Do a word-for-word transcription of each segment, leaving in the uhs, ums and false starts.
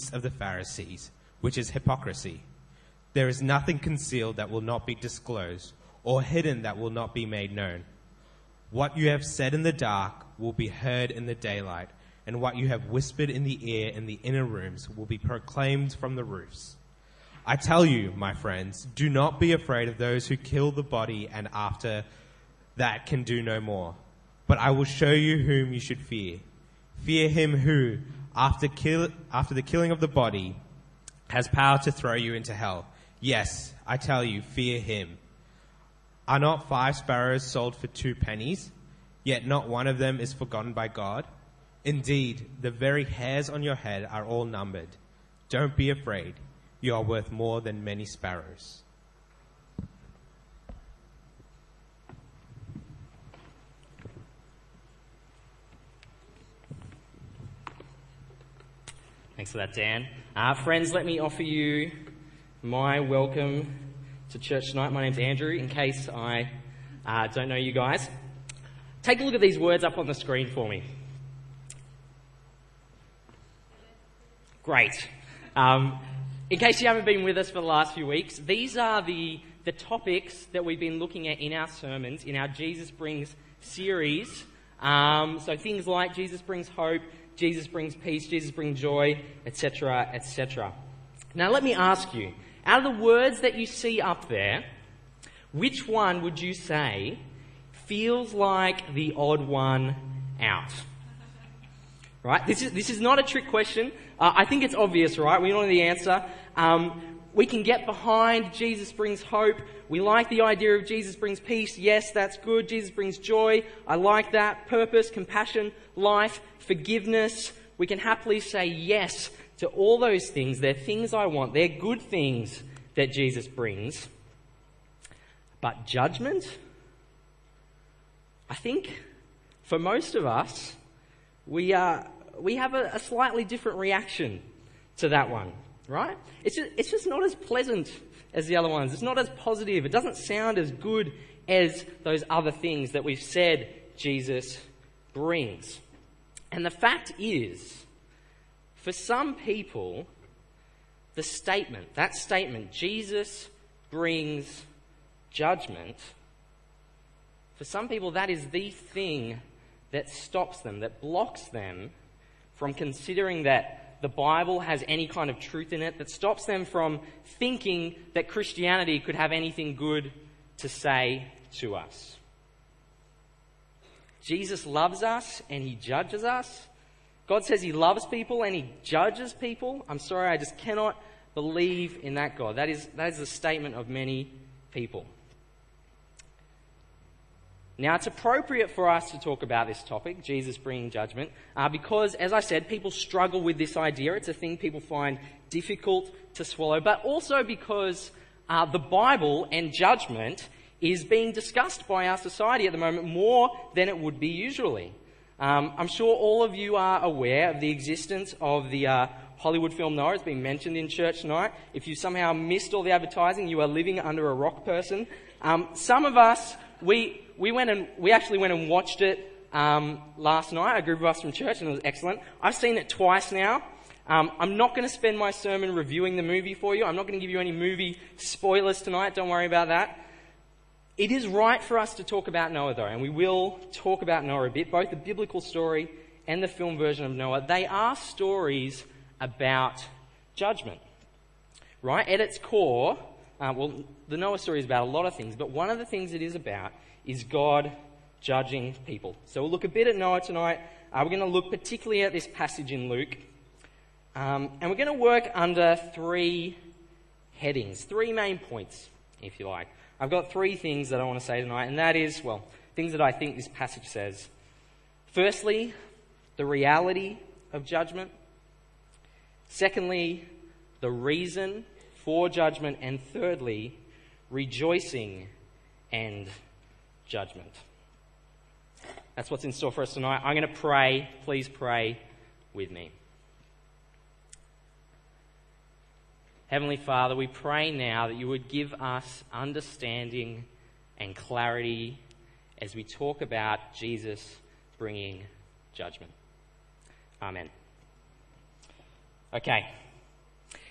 midst of the Pharisees, which is hypocrisy. There is nothing concealed that will not be disclosed, or hidden that will not be made known. What you have said in the dark will be heard in the daylight, and what you have whispered in the ear in the inner rooms will be proclaimed from the roofs. I tell you, my friends, do not be afraid of those who kill the body and after that can do no more. But I will show you whom you should fear. Fear him who, after kill, after the killing of the body, has power to throw you into hell. Yes, I tell you, fear him. Are not five sparrows sold for two pennies? Yet not one of them is forgotten by God? Indeed, the very hairs on your head are all numbered. Don't be afraid. You are worth more than many sparrows. Thanks for that, Dan. Uh, friends, let me offer you my welcome to church tonight. My name's Andrew, in case I uh, don't know you guys. Take a look at these words up on the screen for me. Great. Um, in case you haven't been with us for the last few weeks, these are the, the topics that we've been looking at in our sermons, in our Jesus Brings series. Um, so things like Jesus brings hope, Jesus brings peace, Jesus brings joy, et cetera, et cetera. Now let me ask you, out of the words that you see up there, which one would you say feels like the odd one out? Right? This is this is not a trick question. Uh, I think it's obvious, right? We all know the answer. Um, we can get behind Jesus brings hope. We like the idea of Jesus brings peace. Yes, that's good. Jesus brings joy. I like that. Purpose, compassion, life, forgiveness. We can happily say yes to all those things. They're things I want. They're good things that Jesus brings. But judgment? I think for most of us, we uh, we have a, a slightly different reaction to that one, right? It's just, it's just not as pleasant as the other ones. It's not as positive. It doesn't sound as good as those other things that we've said Jesus brings. And the fact is, for some people, the statement, that statement, Jesus brings judgment, for some people that is the thing that stops them, that blocks them from considering that the Bible has any kind of truth in it, that stops them from thinking that Christianity could have anything good to say to us. Jesus loves us and he judges us. God says he loves people and he judges people. I'm sorry, I just cannot believe in that God. That is, that is the statement of many people. Now, it's appropriate for us to talk about this topic, Jesus bringing judgment, uh, because, as I said, people struggle with this idea. It's a thing people find difficult to swallow, but also because uh, the Bible and judgment is being discussed by our society at the moment more than it would be usually. Um, I'm sure all of you are aware of the existence of the uh, Hollywood film Noah. It's been mentioned in church tonight. If you somehow missed all the advertising, you are living under a rock person. Um, some of us, we... We went and we actually went and watched it um, last night, a group of us from church, and it was excellent. I've seen it twice now. Um, I'm not going to spend my sermon reviewing the movie for you. I'm not going to give you any movie spoilers tonight. Don't worry about that. It is right for us to talk about Noah, though, and we will talk about Noah a bit, both the biblical story and the film version of Noah. They are stories about judgment, right? At its core, uh, well, the Noah story is about a lot of things, but one of the things it is about is God judging people. So we'll look a bit at Noah tonight. Uh, we're going to look particularly at this passage in Luke. Um, and we're going to work under three headings, three main points, if you like. I've got three things that I want to say tonight, and that is, well, things that I think this passage says. Firstly, the reality of judgment. Secondly, the reason for judgment. And thirdly, rejoicing and judgment. That's what's in store for us tonight. I'm going to pray. Please pray with me. Heavenly Father, we pray now that you would give us understanding and clarity as we talk about Jesus bringing judgment. Amen. Okay,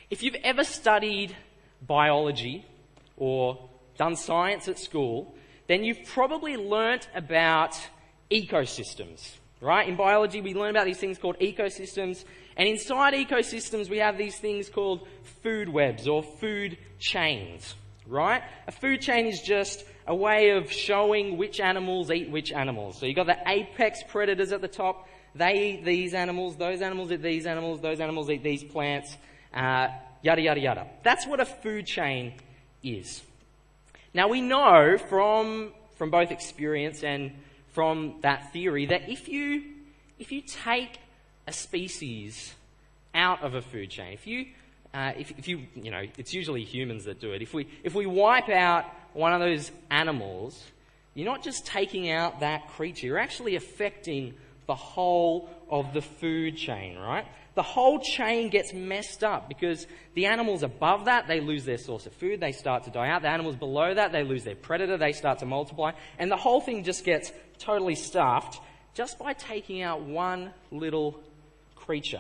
If you've ever studied biology or done science at school, then you've probably learnt about ecosystems, right? In biology, we learn about these things called ecosystems, and inside ecosystems, we have these things called food webs or food chains, right? A food chain is just a way of showing which animals eat which animals. So you've got the apex predators at the top. They eat these animals, those animals eat these animals, those animals eat these plants, uh, yada, yada, yada. That's what a food chain is. Now we know from, from both experience and from that theory that if you, if you take a species out of a food chain, if you, uh, if, if you, you know, it's usually humans that do it. If we, if we wipe out one of those animals, you're not just taking out that creature, you're actually affecting the whole of the food chain, right? The whole chain gets messed up because the animals above that, they lose their source of food, they start to die out. The animals below that, they lose their predator, they start to multiply. And the whole thing just gets totally stuffed just by taking out one little creature.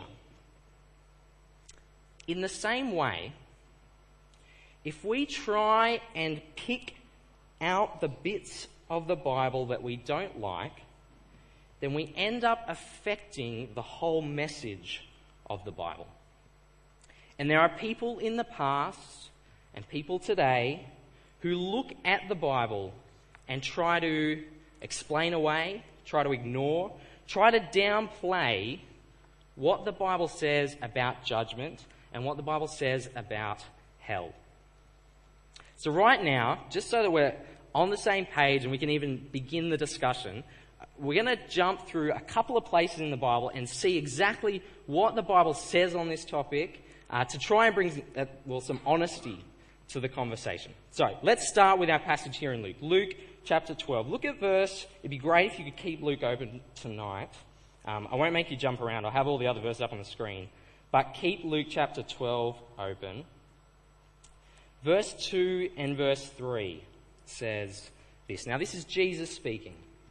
In the same way, if we try and pick out the bits of the Bible that we don't like, then we end up affecting the whole message of the Bible. And there are people in the past and people today who look at the Bible and try to explain away, try to ignore, try to downplay what the Bible says about judgment and what the Bible says about hell. So right now, just so that we're on the same page and we can even begin the discussion, we're going to jump through a couple of places in the Bible and see exactly what the Bible says on this topic uh, to try and bring uh, well, some honesty to the conversation. So let's start with our passage here in Luke. Luke chapter twelve. Look at verse, it'd be great if you could keep Luke open tonight. Um, I won't make you jump around. I'll have all the other verses up on the screen. But keep Luke chapter twelve open. Verse two and verse three says this. Now this is Jesus speaking.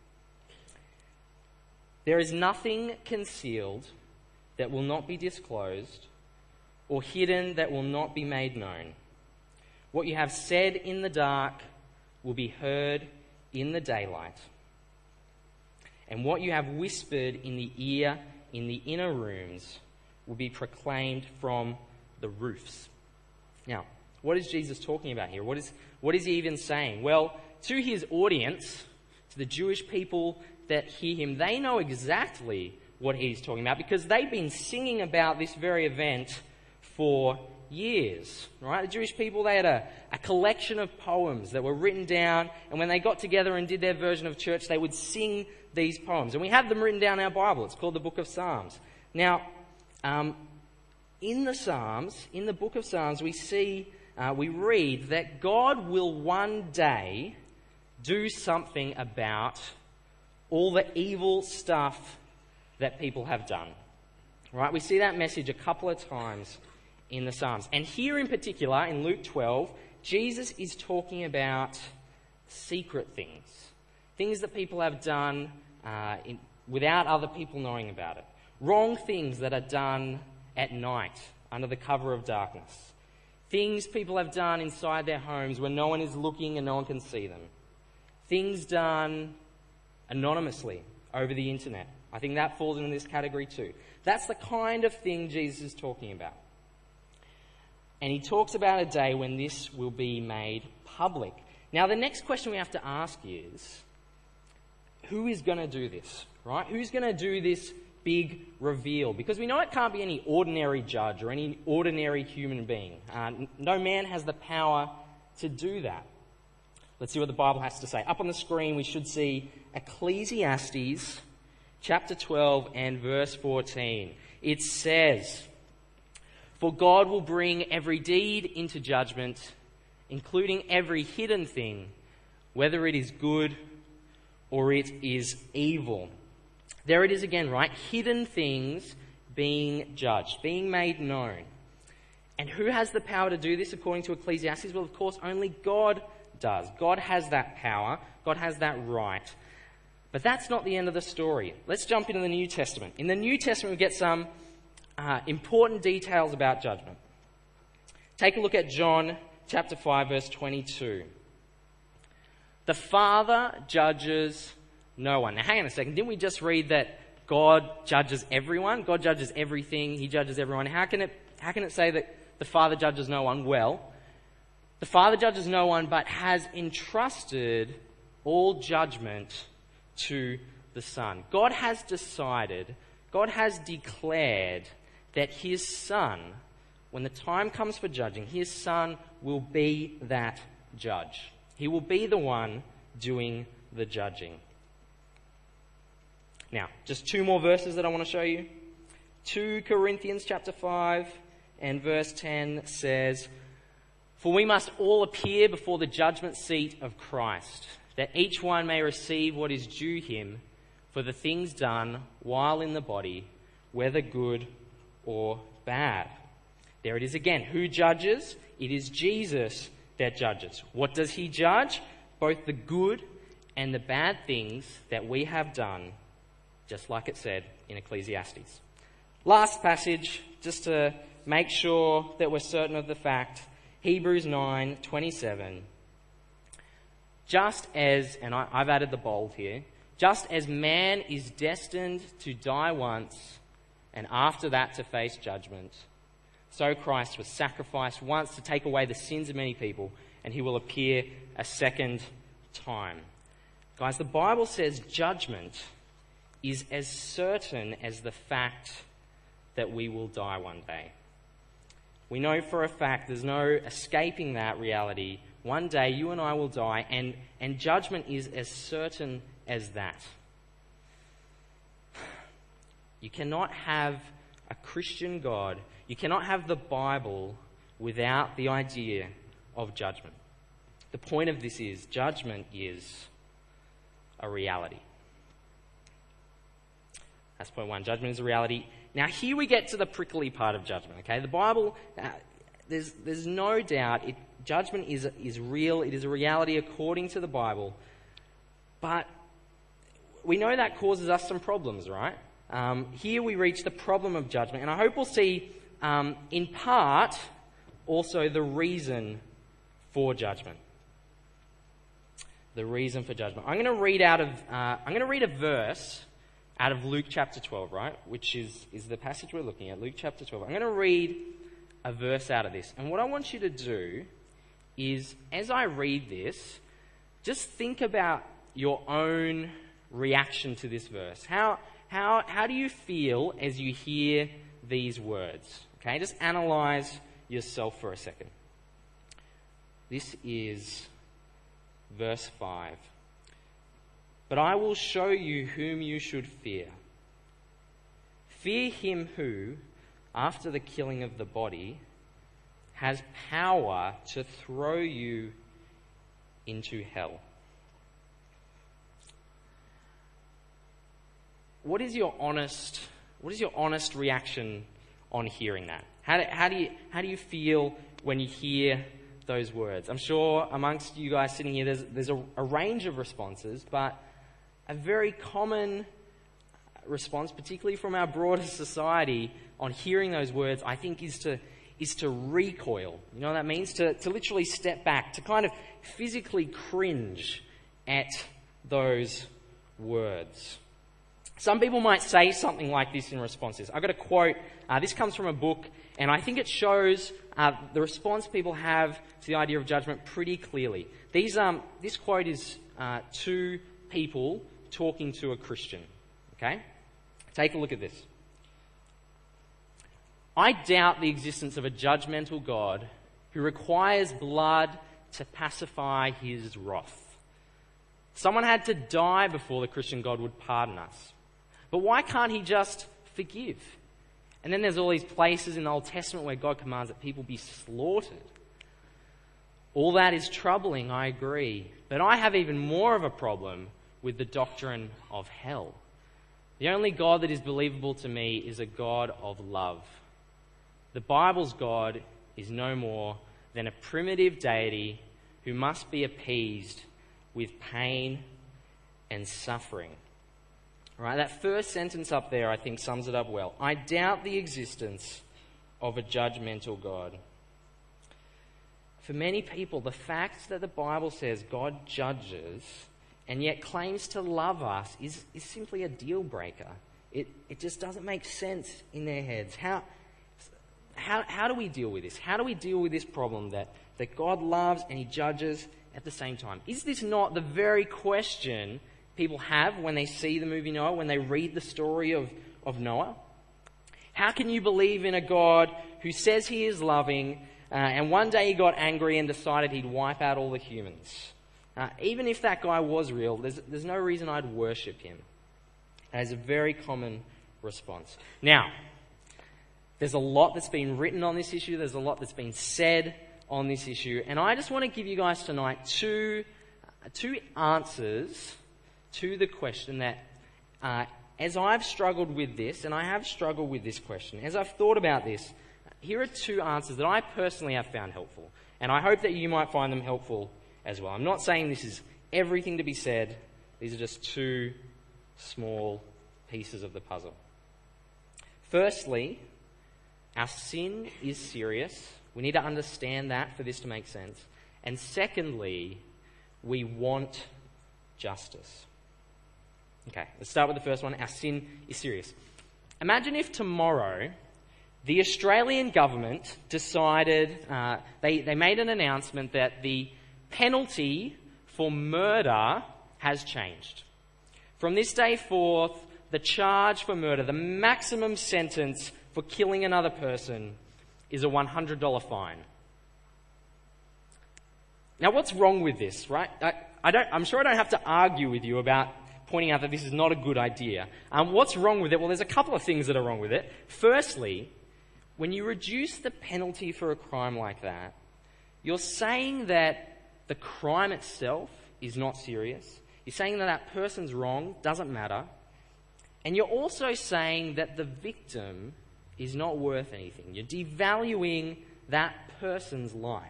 There is nothing concealed that will not be disclosed, or hidden that will not be made known. What you have said in the dark will be heard in the daylight, and what you have whispered in the ear in the inner rooms will be proclaimed from the roofs. Now, what is Jesus talking about here? What is, what is he even saying? Well, to his audience, to the Jewish people that hear him, they know exactly what he's talking about because they've been singing about this very event for years, right? The Jewish people, they had a, a collection of poems that were written down, and when they got together and did their version of church, they would sing these poems. And we have them written down in our Bible. It's called the Book of Psalms. Now, um, in the Psalms, in the Book of Psalms, we see, uh, we read that God will one day do something about all the evil stuff that people have done. Right? We see that message a couple of times in the Psalms. And here in particular, in Luke twelve, Jesus is talking about secret things. Things that people have done uh, in, without other people knowing about it. Wrong things that are done at night, under the cover of darkness. Things people have done inside their homes when no one is looking and no one can see them. Things done anonymously over the internet. I think that falls into this category too. That's the kind of thing Jesus is talking about. And he talks about a day when this will be made public. Now, the next question we have to ask is, who is going to do this, right? Who's going to do this big reveal? Because we know it can't be any ordinary judge or any ordinary human being. Uh, no man has the power to do that. Let's see what the Bible has to say. Up on the screen, we should see Ecclesiastes chapter twelve and verse fourteen. It says, "For God will bring every deed into judgment, including every hidden thing, whether it is good or it is evil." There it is again, right? Hidden things being judged, being made known. And who has the power to do this according to Ecclesiastes? Well, of course, only God does. God has that power. God has that right. But that's not the end of the story. Let's jump into the New Testament. In the New Testament, we get some uh, important details about judgment. Take a look at John chapter five, verse twenty-two. The Father judges no one. Now, hang on a second. Didn't we just read that God judges everyone? God judges everything. He judges everyone. How can it, how can it say that the Father judges no one? Well, the Father judges no one, but has entrusted all judgment to the Son. God has decided, God has declared that his Son, when the time comes for judging, his Son will be that judge. He will be the one doing the judging. Now, just two more verses that I want to show you. Second Corinthians chapter five and verse ten says, "For we must all appear before the judgment seat of Christ, that each one may receive what is due him for the things done while in the body, whether good or bad." There it is again. Who judges? It is Jesus that judges. What does he judge? Both the good and the bad things that we have done, just like it said in Ecclesiastes. Last passage, just to make sure that we're certain of the fact, Hebrews nine twenty-seven. Just as, and I, I've added the bold here, just as man is destined to die once and after that to face judgment, so Christ was sacrificed once to take away the sins of many people, and he will appear a second time. Guys, the Bible says judgment is as certain as the fact that we will die one day. We know for a fact there's no escaping that reality. One day you and I will die, and, and judgment is as certain as that. You cannot have a Christian God, you cannot have the Bible without the idea of judgment. The point of this is, judgment is a reality. That's point one. Judgment is a reality. Now here we get to the prickly part of judgment, okay? The Bible, uh, there's, there's no doubt, it, judgment is, is real, it is a reality according to the Bible. But we know that causes us some problems, right? Um, here we reach the problem of judgment, and I hope we'll see, um, in part, also the reason for judgment. The reason for judgment. I'm going to read out of, uh, I'm going to read a verse out of Luke chapter twelve, right? Which is, is the passage we're looking at, Luke chapter twelve. I'm going to read a verse out of this. And what I want you to do is, as I read this, just think about your own reaction to this verse. How, how, how do you feel as you hear these words? Okay, just analyze yourself for a second. This is verse five. "But I will show you whom you should fear. Fear him who, after the killing of the body, has power to throw you into hell." What is your honest, what is your honest reaction on hearing that? How do, how do you, how do you feel when you hear those words? I'm sure amongst you guys sitting here, there's, there's a, a range of responses, but a very common response, particularly from our broader society, on hearing those words, I think, is to is to recoil. You know what that means? To, to literally step back, to kind of physically cringe at those words. Some people might say something like this in responses. I've got a quote. Uh, this comes from a book, and I think it shows uh, the response people have to the idea of judgment pretty clearly. These um, this quote is uh, two people talking to a Christian. Okay? Take a look at this. "I doubt the existence of a judgmental God who requires blood to pacify his wrath. Someone had to die before the Christian God would pardon us. But why can't he just forgive? And then there's all these places in the Old Testament where God commands that people be slaughtered. All that is troubling, I agree. But I have even more of a problem with the doctrine of hell. The only God that is believable to me is a God of love. The Bible's God is no more than a primitive deity who must be appeased with pain and suffering." All right, that first sentence up there, I think, sums it up well. I doubt the existence of a judgmental God. for many people, the fact that the Bible says God judges and yet claims to love us is, is simply a deal breaker. It, it just doesn't make sense in their heads. How, how, how do we deal with this? How do we deal with this problem that, that God loves and he judges at the same time? Is this not the very question people have when they see the movie Noah, when they read the story of, of Noah? How can you believe in a God who says he is loving, uh, and one day he got angry and decided he'd wipe out all the humans? Uh, even if that guy was real, there's, there's no reason I'd worship him. That is a very common response. Now, there's a lot that's been written on this issue. There's a lot that's been said on this issue. And I just want to give you guys tonight two, uh, two answers to the question that, uh, as I've struggled with this, and I have struggled with this question, as I've thought about this, here are two answers that I personally have found helpful. And I hope that you might find them helpful as well. I'm not saying this is everything to be said. These are just two small pieces of the puzzle. Firstly, our sin is serious. We need to understand that for this to make sense. And secondly, we want justice. Okay, let's start with the first one. Our sin is serious. Imagine if tomorrow the Australian government decided, uh, they, they made an announcement that the penalty for murder has changed. From this day forth, the charge for murder, the maximum sentence for killing another person, is a one hundred dollars fine. Now, what's wrong with this, right? I, I don't, I'm sure I don't have to argue with you about pointing out that this is not a good idea. Um, what's wrong with it? Well, there's a couple of things that are wrong with it. Firstly, when you reduce the penalty for a crime like that, you're saying that the crime itself is not serious. You're saying that that person's wrong, doesn't matter. And you're also saying that the victim is not worth anything. You're devaluing that person's life.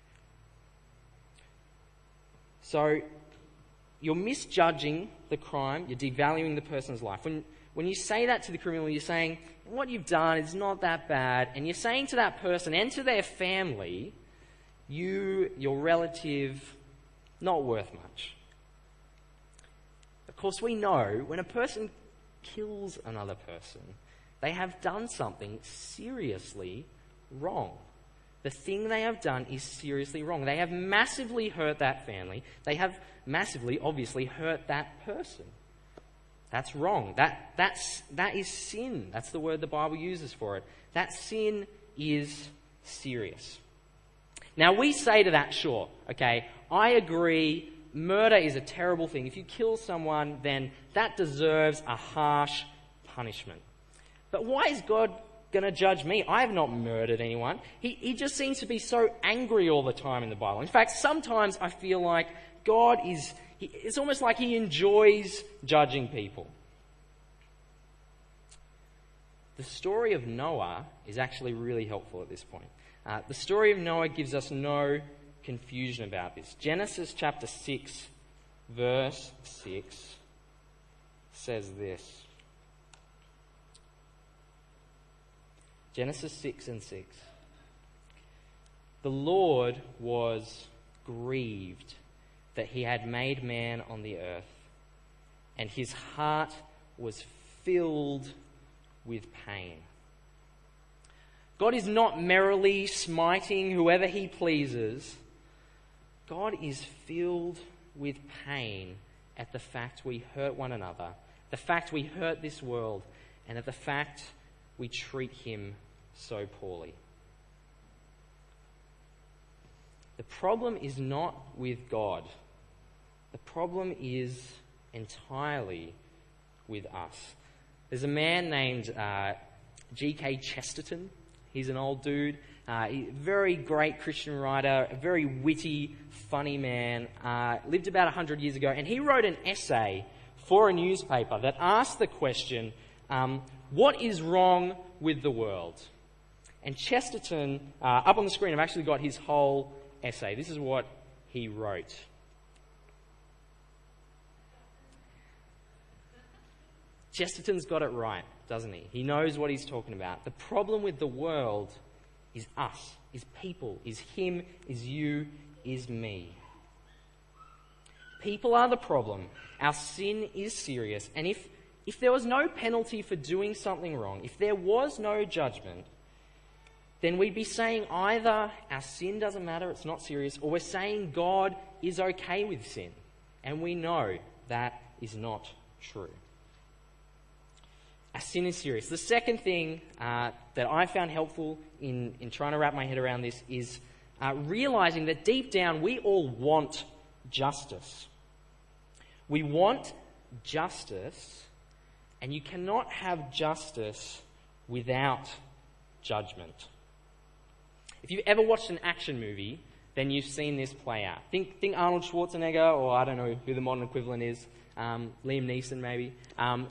So you're misjudging the crime, you're devaluing the person's life. When, when you say that to the criminal, you're saying, what you've done is not that bad, and you're saying to that person and to their family, you, your relative, not worth much. Of course, we know when a person kills another person, they have done something seriously wrong. The thing they have done is seriously wrong. They have massively hurt that family. They have massively, obviously, hurt that person. That's wrong. That, that's, that is sin. That's the word the Bible uses for it. That sin is serious. Now, we say to that, sure, okay, I agree, murder is a terrible thing. If you kill someone, then that deserves a harsh punishment. But why is God going to judge me? I have not murdered anyone. He, he just seems to be so angry all the time in the Bible. In fact, sometimes I feel like God is, he, it's almost like he enjoys judging people. The story of Noah is actually really helpful at this point. Uh, the story of Noah gives us no confusion about this. Genesis chapter six, verse six says this. Genesis six and six. The Lord was grieved that he had made man on the earth, and his heart was filled with pain. God is not merrily smiting whoever he pleases. God is filled with pain at the fact we hurt one another, the fact we hurt this world, and at the fact we treat him so poorly. The problem is not with God. The problem is entirely with us. There's a man named uh, G K Chesterton. He's an old dude, uh, very great Christian writer, a very witty, funny man, uh, lived about one hundred years ago, and he wrote an essay for a newspaper that asked the question, um, what is wrong with the world? And Chesterton, uh, up on the screen, I've actually got his whole essay. This is what he wrote. Chesterton's got it right, doesn't he? He knows what he's talking about. The problem with the world is us, is people, is him, is you, is me. People are the problem. Our sin is serious. And if, if there was no penalty for doing something wrong, if there was no judgment, then we'd be saying either our sin doesn't matter, it's not serious, or we're saying God is okay with sin. And we know that is not true. Our sin is serious. The second thing uh, that I found helpful in, in trying to wrap my head around this is uh, realizing that deep down we all want justice. We want justice, and you cannot have justice without judgment. If you've ever watched an action movie, then you've seen this play out. Think, think Arnold Schwarzenegger, or I don't know who the modern equivalent is, um, Liam Neeson maybe. Um,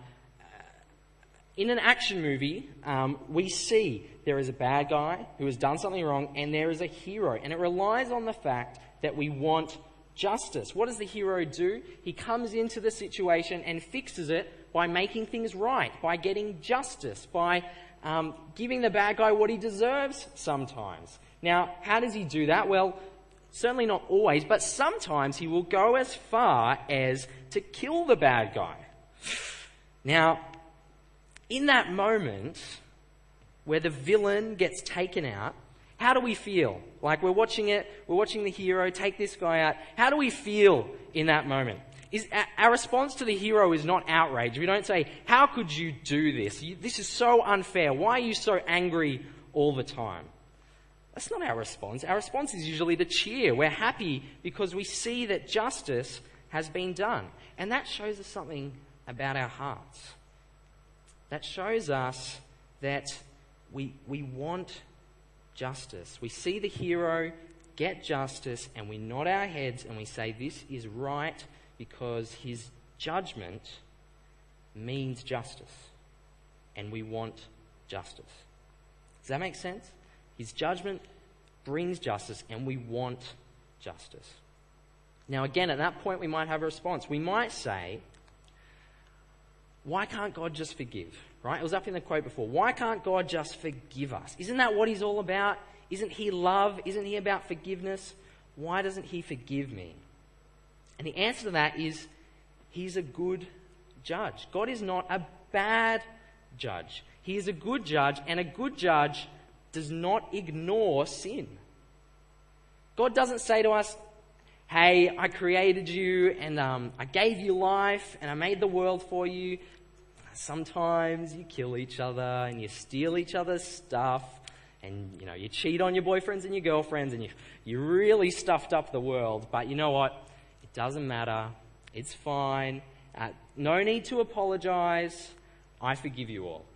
in an action movie, um, we see there is a bad guy who has done something wrong, and there is a hero, and it relies on the fact that we want justice. What does the hero do? He comes into the situation and fixes it by making things right, by getting justice, by um, giving the bad guy what he deserves sometimes. Now, how does he do that? Well, certainly not always, but sometimes he will go as far as to kill the bad guy. Now, in that moment where the villain gets taken out, how do we feel? Like we're watching it, we're watching the hero take this guy out. How do we feel in that moment? Is our response to the hero is not outrage. We don't say, how could you do this? You, this is so unfair. Why are you so angry all the time? That's not our response. Our response is usually to cheer. We're happy because we see that justice has been done. And that shows us something about our hearts. That shows us that we, we want justice. We see the hero get justice and we nod our heads and we say this is right because his judgment means justice and we want justice. Does that make sense? His judgment brings justice and we want justice. Now again, at that point we might have a response. We might say, why can't God just forgive? Right? It was up in the quote before. Why can't God just forgive us? Isn't that what he's all about? Isn't he love? Isn't he about forgiveness? Why doesn't he forgive me? And the answer to that is he's a good judge. God is not a bad judge. He is a good judge, and a good judge does not ignore sin. God doesn't say to us, hey, I created you and um, I gave you life and I made the world for you. Sometimes you kill each other and you steal each other's stuff and, you know, you cheat on your boyfriends and your girlfriends and you, you really stuffed up the world. But you know what? It doesn't matter. It's fine. Uh, no need to apologize. I forgive you all.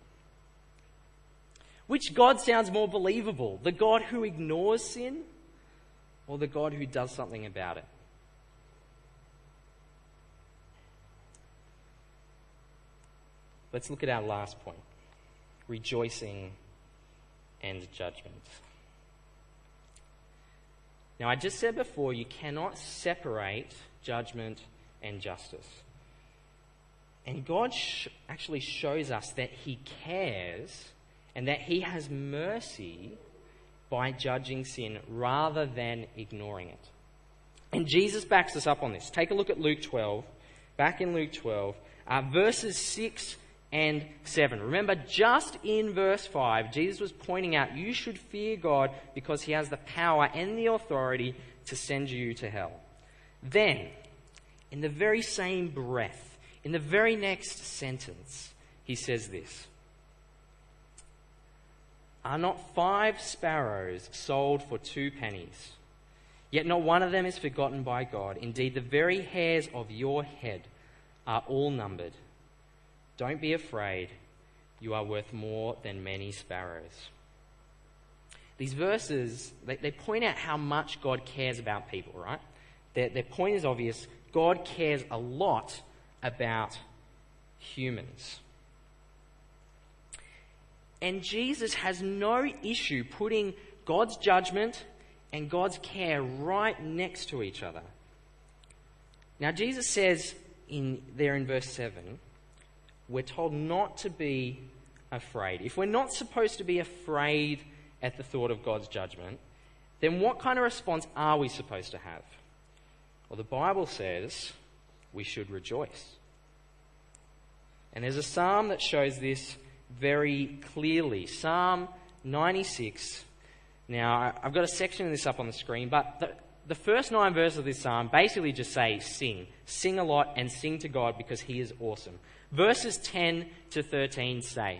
Which God sounds more believable? The God who ignores sin or the God who does something about it? Let's look at our last point, rejoicing and judgment. Now, I just said before, you cannot separate judgment and justice. And God sh- actually shows us that he cares and that he has mercy by judging sin rather than ignoring it. And Jesus backs us up on this. Take a look at Luke twelve. Back in Luke twelve, uh, verses six and seven. Remember, just in verse five, Jesus was pointing out you should fear God because he has the power and the authority to send you to hell. Then, in the very same breath, in the very next sentence, he says this: are not five sparrows sold for two pennies? Yet not one of them is forgotten by God. Indeed, the very hairs of your head are all numbered. Don't be afraid. You are worth more than many sparrows. These verses, they, they point out how much God cares about people, right? Their, their point is obvious. God cares a lot about humans. And Jesus has no issue putting God's judgment and God's care right next to each other. Now, Jesus says in there in verse seven, we're told not to be afraid. If we're not supposed to be afraid at the thought of God's judgment, then what kind of response are we supposed to have? Well, the Bible says we should rejoice. And there's a psalm that shows this very clearly. Psalm ninety-six. Now, I've got a section of this up on the screen, but the, the first nine verses of this psalm basically just say sing. Sing a lot and sing to God because he is awesome. Verses ten to thirteen say,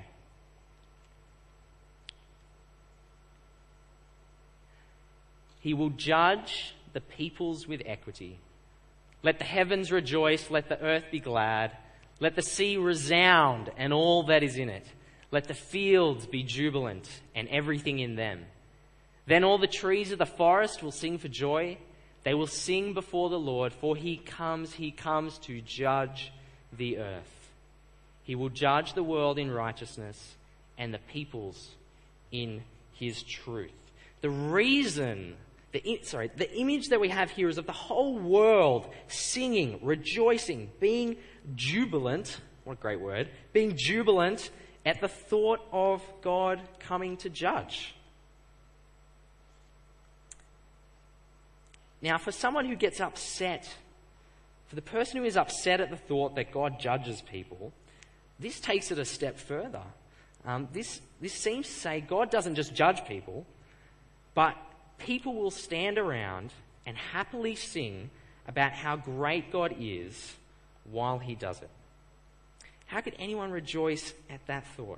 He will judge the peoples with equity. Let the heavens rejoice, let the earth be glad. Let the sea resound and all that is in it. Let the fields be jubilant and everything in them. Then all the trees of the forest will sing for joy. They will sing before the Lord, for he comes, he comes to judge the earth. He will judge the world in righteousness and the peoples in his truth. The reason, the, sorry, the image that we have here is of the whole world singing, rejoicing, being jubilant, what a great word, being jubilant at the thought of God coming to judge. Now, for someone who gets upset, for the person who is upset at the thought that God judges people, this takes it a step further. Um, this, this seems to say God doesn't just judge people, but people will stand around and happily sing about how great God is while he does it. How could anyone rejoice at that thought?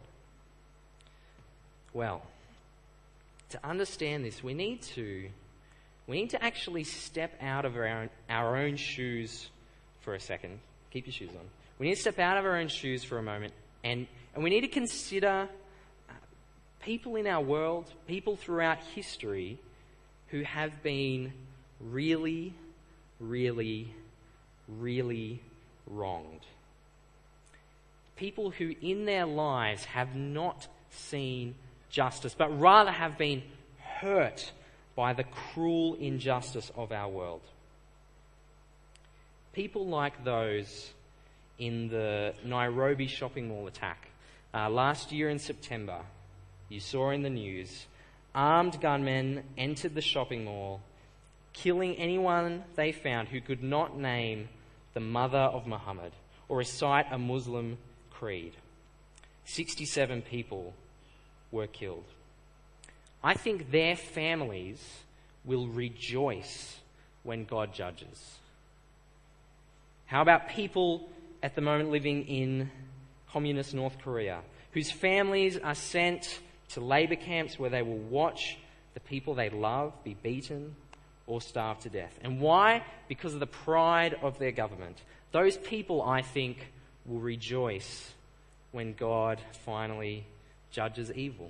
Well, to understand this, we need to we need to actually step out of our own, our own shoes for a second. Keep your shoes on. We need to step out of our own shoes for a moment, and, and we need to consider uh, people in our world, people throughout history who have been really, really, really wronged. People who in their lives have not seen justice, but rather have been hurt by the cruel injustice of our world. People like those in the Nairobi shopping mall attack. Uh, last year in September, you saw in the news, armed gunmen entered the shopping mall, killing anyone they found who could not name the mother of Muhammad or recite a Muslim creed. sixty-seven people were killed. I think their families will rejoice when God judges. How about people at the moment living in communist North Korea, whose families are sent to labour camps where they will watch the people they love be beaten or starve to death? And why? Because of the pride of their government. Those people, I think, will rejoice when God finally judges evil.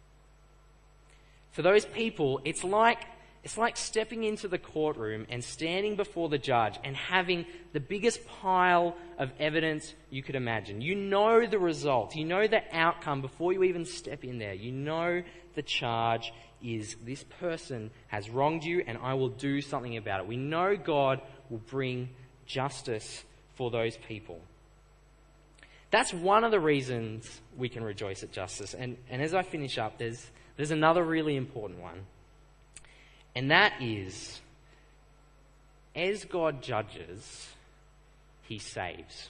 For those people, it's like it's like stepping into the courtroom and standing before the judge and having the biggest pile of evidence you could imagine. You know the result. You know the outcome before you even step in there. You know the charge is this person has wronged you and I will do something about it. We know God will bring justice for those people. That's one of the reasons we can rejoice at justice. And, and as I finish up, there's There's another really important one, and that is, as God judges, he saves.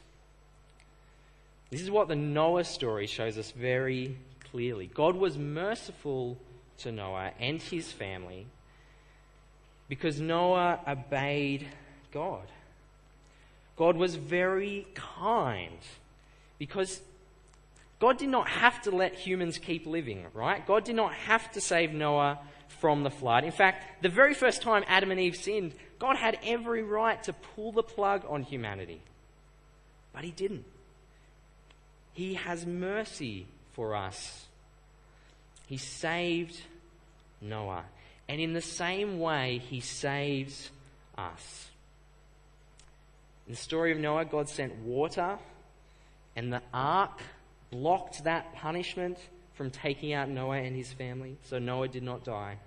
This is what the Noah story shows us very clearly. God was merciful to Noah and his family because Noah obeyed God. God was very kind because God did not have to let humans keep living, right? God did not have to save Noah from the flood. In fact, the very first time Adam and Eve sinned, God had every right to pull the plug on humanity. But he didn't. He has mercy for us. He saved Noah. And in the same way, he saves us. In the story of Noah, God sent water, and the ark blocked that punishment from taking out Noah and his family, so Noah did not die.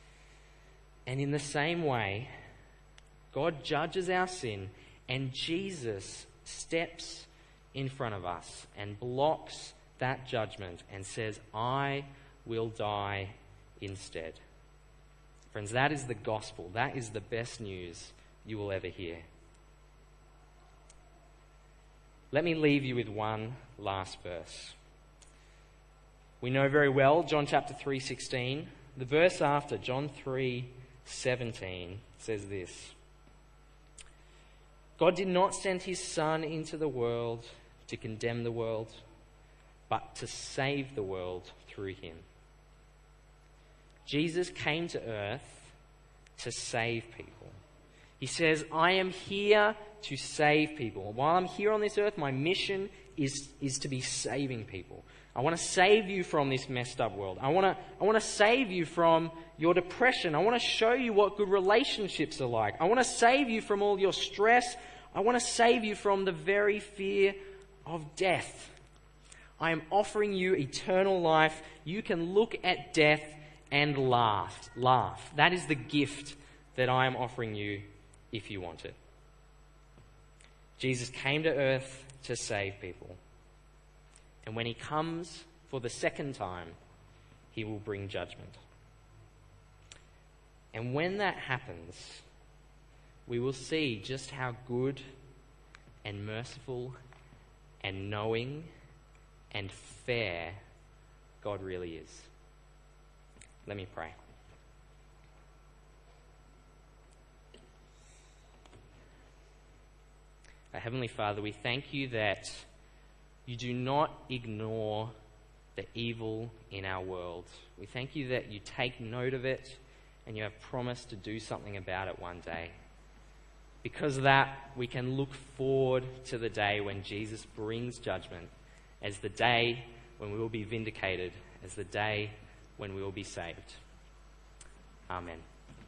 And in the same way, God judges our sin, and Jesus steps in front of us and blocks that judgment and says, I will die instead. Friends, that is the gospel. That is the best news you will ever hear. Let me leave you with one last verse. We know very well John chapter three sixteen. The verse after, John three seventeen, says this: God did not send his Son into the world to condemn the world, but to save the world through him. Jesus came to earth to save people. He says, I am here to save people. While I'm here on this earth, my mission is, is to be saving people. I want to save you from this messed up world. I want to, I want to save you from your depression. I want to show you what good relationships are like. I want to save you from all your stress. I want to save you from the very fear of death. I am offering you eternal life. You can look at death and laugh. Laugh. That is the gift that I am offering you if you want it. Jesus came to earth to save people. And when he comes for the second time, he will bring judgment. And when that happens, we will see just how good and merciful and knowing and fair God really is. Let me pray. Our Heavenly Father, we thank you that you do not ignore the evil in our world. We thank you that you take note of it and you have promised to do something about it one day. Because of that, we can look forward to the day when Jesus brings judgment as the day when we will be vindicated, as the day when we will be saved. Amen.